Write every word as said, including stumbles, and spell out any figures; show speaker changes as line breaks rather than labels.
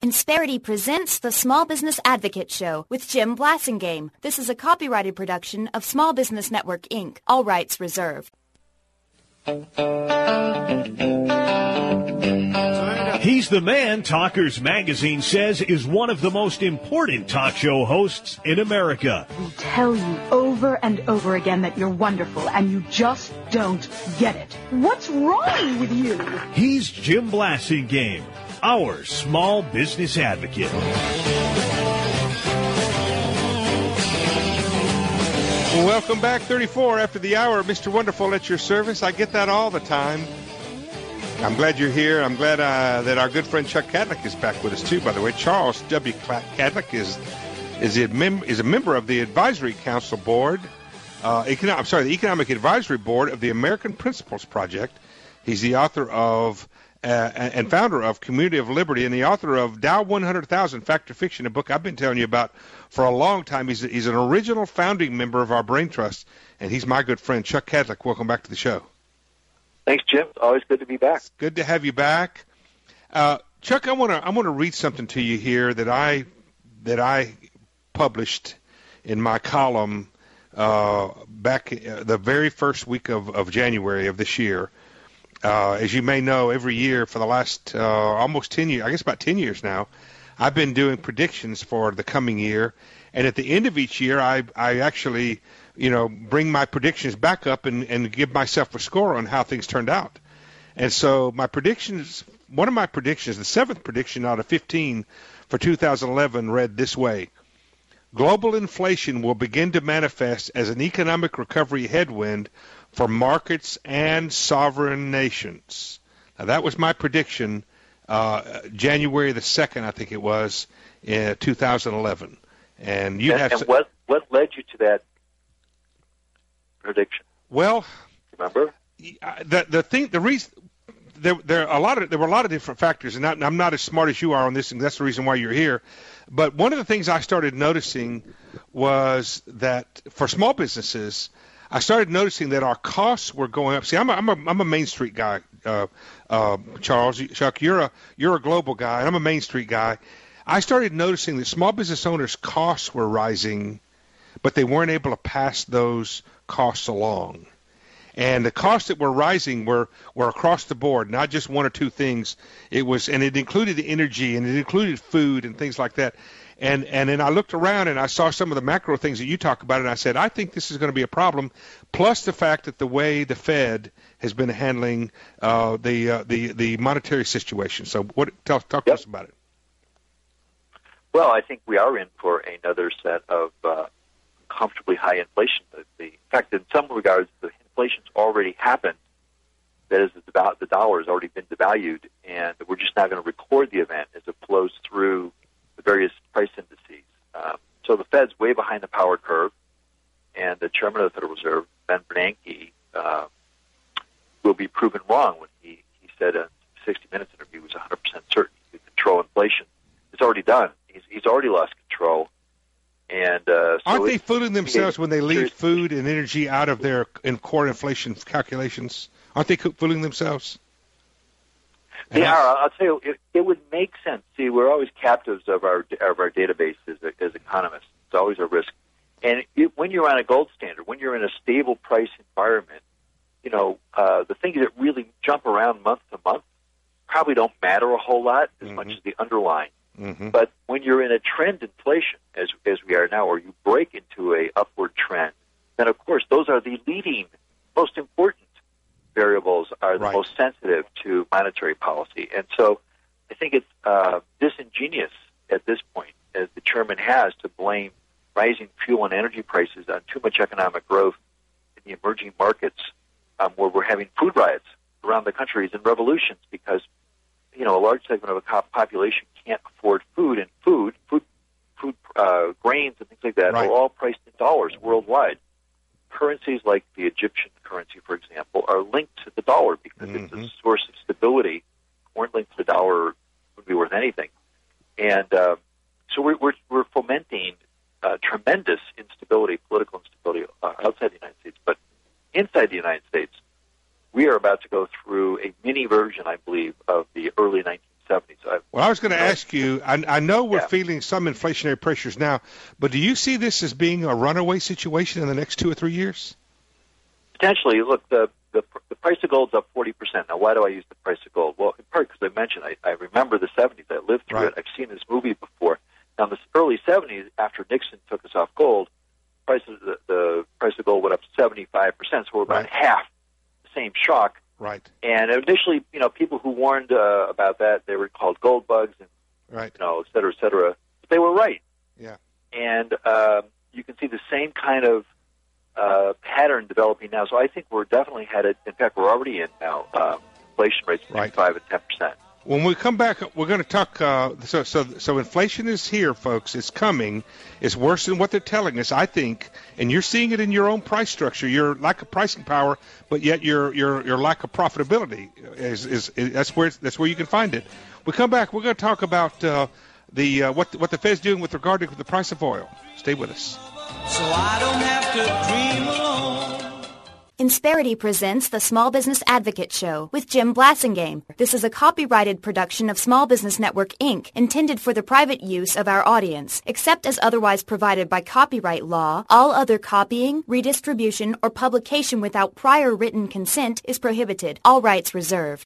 Insperity presents the Small Business Advocate Show with Jim Blasingame. This is a copyrighted production of Small Business Network, Incorporated. All rights reserved.
He's the man Talkers Magazine says is one of the most important talk show hosts in America.
We tell you over and over again that you're wonderful, and you just don't get it. What's wrong with you?
He's Jim Blasingame, our small business advocate.
Welcome back, thirty-four after the hour. Mister Wonderful at your service. I get that all the time. I'm glad you're here. I'm glad uh, that our good friend Chuck Kadlick is back with us, too, by the way. Charles W. Kadlick is is a, mem- is a member of the Advisory Council Board, uh, econo- I'm sorry, the Economic Advisory Board of the American Principles Project. He's the author of uh, and founder of Community of Liberty and the author of Dow one hundred thousand, Fact or Fiction, a book I've been telling you about for a long time. He's, he's an original founding member of our Brain Trust, and he's my good friend, Chuck Kadlick. Welcome back to the show.
Thanks, Jim. Always good to be back.
It's good to have you back. Uh, Chuck, I want to I want to read something to you here that I that I published in my column uh, back uh, the very first week of, of January of this year. Uh, as you may know, every year for the last uh, almost ten years, I guess about ten years now, I've been doing predictions for the coming year. And at the end of each year, I, I actually, you know, bring my predictions back up and, and give myself a score on how things turned out. And so my predictions, one of my predictions, the seventh prediction out of fifteen for two thousand eleven read this way: global inflation will begin to manifest as an economic recovery headwind for markets and sovereign nations. Now, that was my prediction uh, January the second, I think it was, in two thousand eleven. And you
and,
have
and what what led you to that prediction?
Well,
remember
the the thing, the reason there there a lot of there were a lot of different factors, and I'm not as smart as you are on this, and that's the reason why you're here. But one of the things I started noticing was that for small businesses, I started noticing that our costs were going up. See, I'm a, I'm a, I'm a Main Street guy, uh, uh, Charles. Chuck, you're a you're a global guy, and I'm a Main Street guy. I started noticing that small business owners' costs were rising, but they weren't able to pass those costs along. And the costs that were rising were, were across the board, not just one or two things. It was, and it included the energy, and it included food and things like that. And and then I looked around and I saw some of the macro things that you talk about, and I said, I think this is going to be a problem. Plus the fact that the way the Fed has been handling uh, the uh, the the monetary situation. So, what? Tell, talk
yep.
to us about it.
Well, I think we are in for another set of uh, comfortably high inflation. The, the, in fact, in some regards, the inflation's already happened. That is, it's about the dollar has already been devalued, and we're just not going to record the event as it flows through the various price indices. Um, so the Fed's way behind the power curve, and the chairman of the Federal Reserve, Ben Bernanke, uh, will be proven wrong when he, he said in a sixty minutes interview he was one hundred percent certain he could control inflation. It's already done. He's, he's already lost control. And uh, so
aren't they fooling themselves when they leave food and energy out of their in core inflation calculations? Aren't they fooling themselves?
They are. I'll tell you, it, it would make sense. See, we're always captives of our of our database as, as economists. It's always a risk. And it, when you're on a gold standard, when you're in a stable price environment, you know, uh, the things that really jump around month to month probably don't matter a whole lot as mm-hmm. much as the underlying. Mm-hmm. But when you're in a trend inflation, as as we are now, or you break into a upward trend, then of course those are the leading, most important variables, are the
right.
most sensitive to monetary policy. And so I think it's uh, disingenuous at this point, as the chairman has, to blame rising fuel and energy prices on too much economic growth in the emerging markets, um, where we're having food riots around the countries and revolutions because, you know, a large segment of the population can't afford food, and food, food, food, uh, grains and things like that
right.
are all priced in dollars worldwide. Currencies like the Egyptian currency, for example, are linked to the dollar because mm-hmm. it's a source of stability. Weren't linked to the dollar, would be worth anything. And uh, so we're, we're, we're fomenting uh, tremendous instability, political instability uh, outside the United States. But inside the United States, we are about to go through a mini version, I believe, of the early nineteen seventies. I've,
well, I was going to
you know,
ask you, I, I know we're
yeah.
feeling some inflationary pressures now, but do you see this as being a runaway situation in the next two or three years?
Potentially. Look, the, the the price of gold's up forty percent. Now, why do I use the price of gold? Well, in part because I mentioned I, I remember the seventies. I lived through
Right.
it. I've seen this movie before. Now, in the early seventies, after Nixon took us off gold, prices the, the price of gold went up seventy-five percent, so we're about
Right.
half the same shock.
Right.
And initially, you know, people who warned uh, about that, they were called gold bugs, and
Right.
you know, et cetera, et cetera. But they were right.
Yeah.
And um, you can see the same kind of uh, pattern developing now. So I think we're definitely headed. In fact, we're already in now. Uh, inflation rates between
Right.
five and ten percent.
When we come back, we're going to talk. Uh, so, so, so inflation is here, folks. It's coming. It's worse than what they're telling us, I think. And you're seeing it in your own price structure, your lack of pricing power, but yet your your your lack of profitability is is, is that's where that's where you can find it. We come back. We're going to talk about uh, the uh, what what the Fed's doing with regard to the price of oil. Stay with us.
So I don't have to dream alone.
Insperity presents the Small Business Advocate Show with Jim Blasingame. This is a copyrighted production of Small Business Network, Incorporated, intended for the private use of our audience. Except as otherwise provided by copyright law, all other copying, redistribution, or publication without prior written consent is prohibited. All rights reserved.